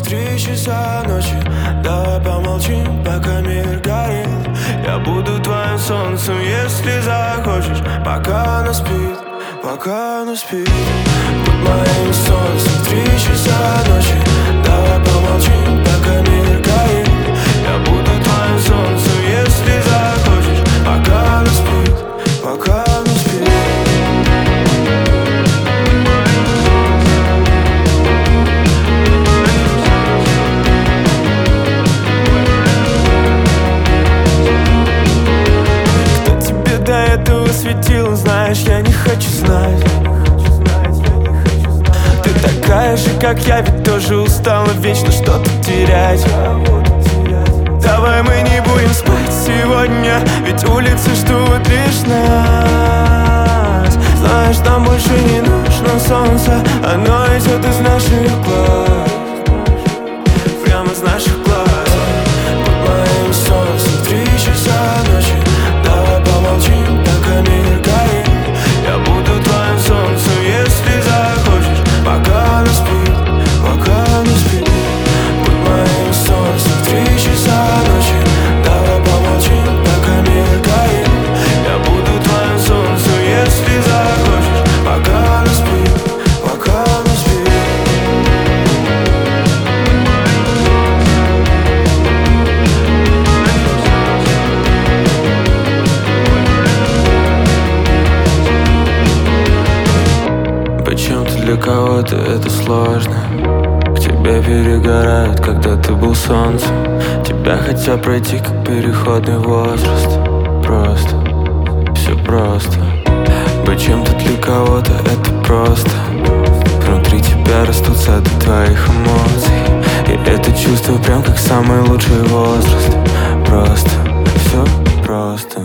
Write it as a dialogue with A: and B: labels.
A: 3 часа ночи. Давай помолчим, пока мир горит. Я буду твоим солнцем, если захочешь. Пока она спит, пока она спит. Будь моим солнцем. 3 часа ночи. Давай помолчим, пока мир горит. Я буду твоим солнцем, если захочешь. Пока она спит, пока она спит. До этого светил, знаешь, я не хочу знать. Ты такая же, как я, ведь тоже устала вечно что-то терять. Давай мы не будем спать сегодня, ведь улицы ждут лишь нас. Знаешь, нам больше не нужно солнце, оно идет из наших глаз, прямо из наших глаз. Будь моим солнцем. 3 часа ночи. Давай помолчим, пока мир горит. Я буду твоим солнцем, если захочешь. Пока она спит, пока она спит. Будь моим солнцем. 3 часа ночи. Давай помолчим, пока мир горит. Я буду твоим солнцем, если захочешь. Пока она спит, пока она спит. Почему-то для кого-то это сложно. К тебе перегорают, когда ты был солнцем. Тебя хотят пройти, как переходный возраст. Просто, все просто. Почему-то для кого-то это просто. Внутри тебя растут сады твоих эмоций. И это чувство прям как самый лучший возраст. Просто, все просто.